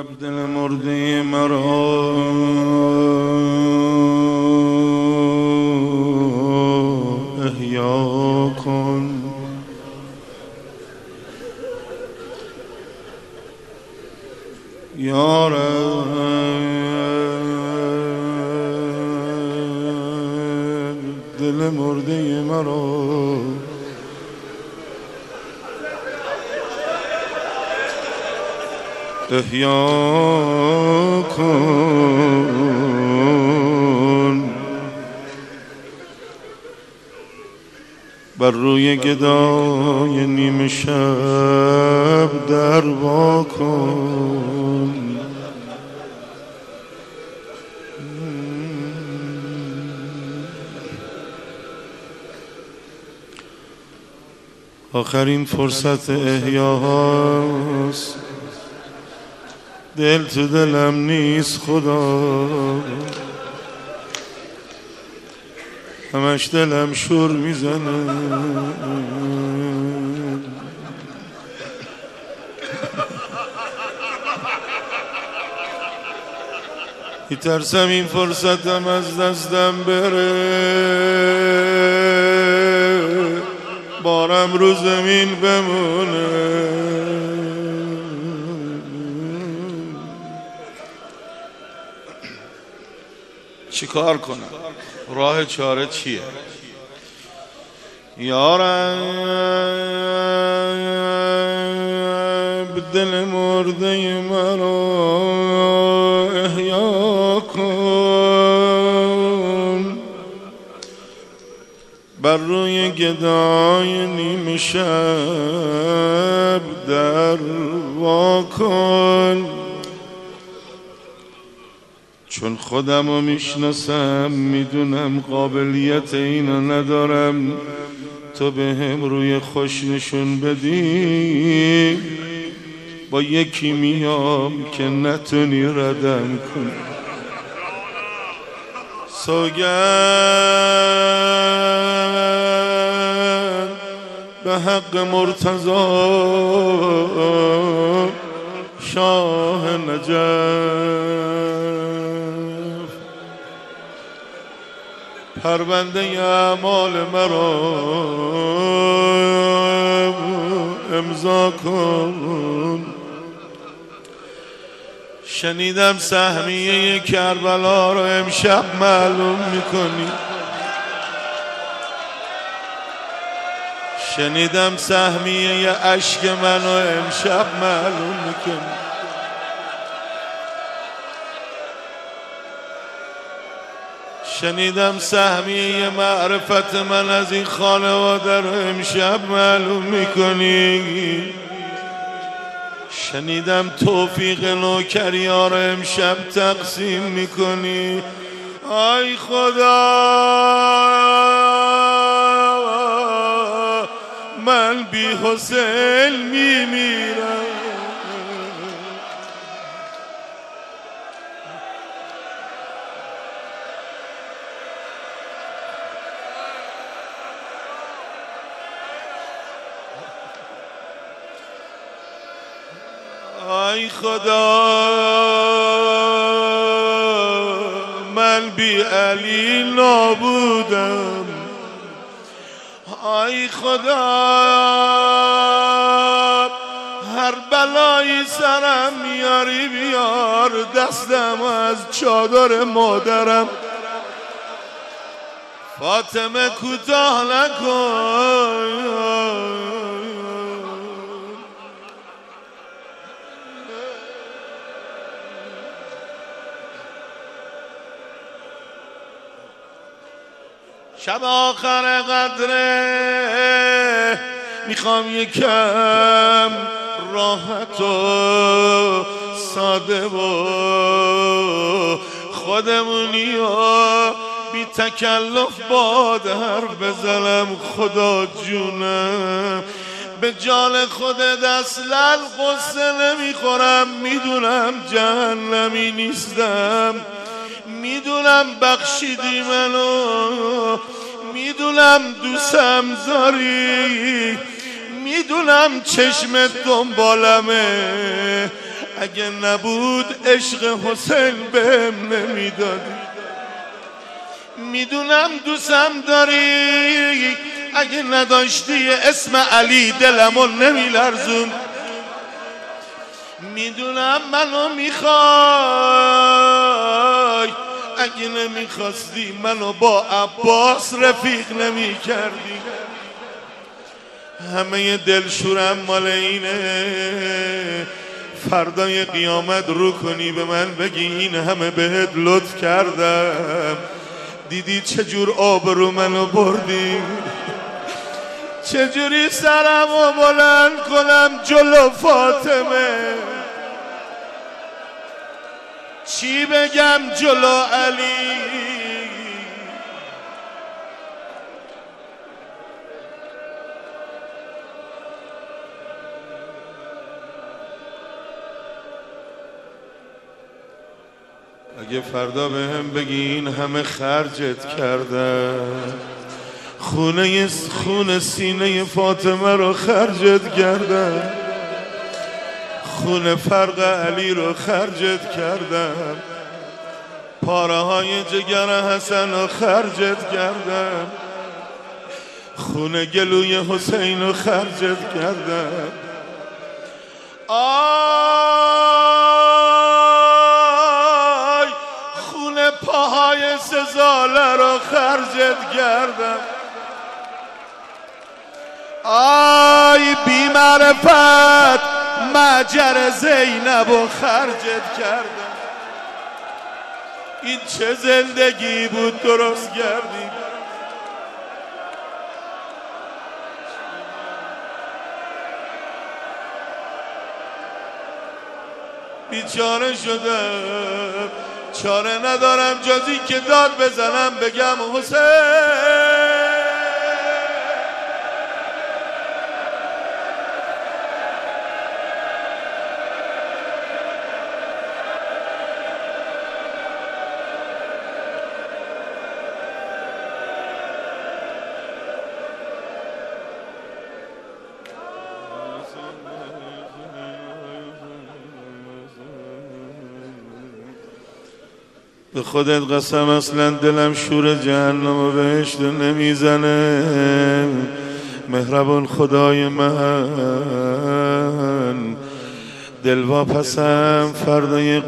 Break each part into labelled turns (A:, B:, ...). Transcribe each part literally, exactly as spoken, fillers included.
A: دل مرده مرا احیا کن، یا رب. دل مرده مرا احیا کن، بر روی گدای نیمه شب در وا کن. آخرین فرصت احیاست، دل تو دلم نیست خدا، همش دلم شور میزنه. میترسم این فرصتم از دستم بره، بارم رو زمین بمونه. چی کار کنم؟ راه چاره چیه؟ یا رب دل مرده مرا احیا کن، بر روی گدای نیمه شب در وا کن. چون خودمو میشناسم میدونم قابلیت اینو ندارم، تو به هم روی خوش نشون بدی با یکی میام که نتونی ردم کنی. سوگند به حق مرتضی شاه نجف، پرونده اعمال مرا امضا کن. شنیدم سهمیه کربلا رو امشب معلوم میکنی، شنیدم سهمیه اشک منو امشب معلوم میکنی. شنیدم سهمیه معرفت من از این خانواده رو امشب معلوم میکنی. شنیدم توفیق نوکری‌ها رو امشب تقسیم میکنی. آی خدا من بی حسین میمیرم. آی خدا من بی علی نابودم. آی خدا هر بلایی سرم میاری بیار، دستم از چادر مادرم. فاطمه کوتاه نکن، شب آخر قدره میخوام یکم راحت و ساده و خودمونی و بی تکلف با در بزنم. خدا جونم به جان خودت اصلا قصه نمیخورم، میدونم جهنمی نیستم، میدونم بخشیدی منو، میدونم دوستم داری، میدونم چشمت دنبالمه، اگه نبود عشق حسین بهم نمیدادی. میدونم دوستم داری، اگه نداشتی اسم علی دلمو نمیلرزون. میدونم منو میخوای، اگه نمیخواستی منو با عباس رفیق نمیکردی. همه دلشورم مال اینه فردای قیامت رو کنی به من بگی این همه بهت لطف کردم، دیدی چجور آبرو منو بردی، چجوری سرمو بلند کنم جلو فاطمه، چی بگم جلو علی. اگه فردا به هم بگی این همه خرجت کردم، خونه خون سینه فاطمه رو خرجت کردم، خون فرق علی رو خرجت کردم، پاره های جگر حسن رو خرجت کردم، خون گلوی حسین رو خرجت کردم. آی خون پاهای سزاله رو خرجت کردم. آی بی معرفت مجر زینب و خرجت کردم. این چه زندگی بود درست کردی. بیچاره شدم، چاره ندارم جزی که داد بزنم بگم حسین. به خودت قسم اصلا دلم شور جهنم و بهشت نمیزنه. مهربان خدای من دلوا پسم فردای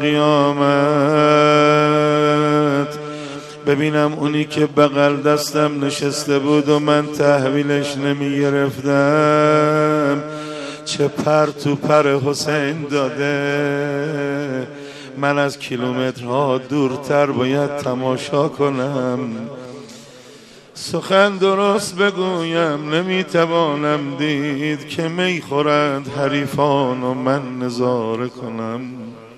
A: قیامت ببینم اونی که بغل دستم نشسته بود و من تحویلش نمی گرفتم چه پر تو پر حسین داده. من از کیلومترها دورتر باید تماشا کنم، سخن درست بگویم نمیتوانم دید که می خورند حریفان و من نظاره کنم.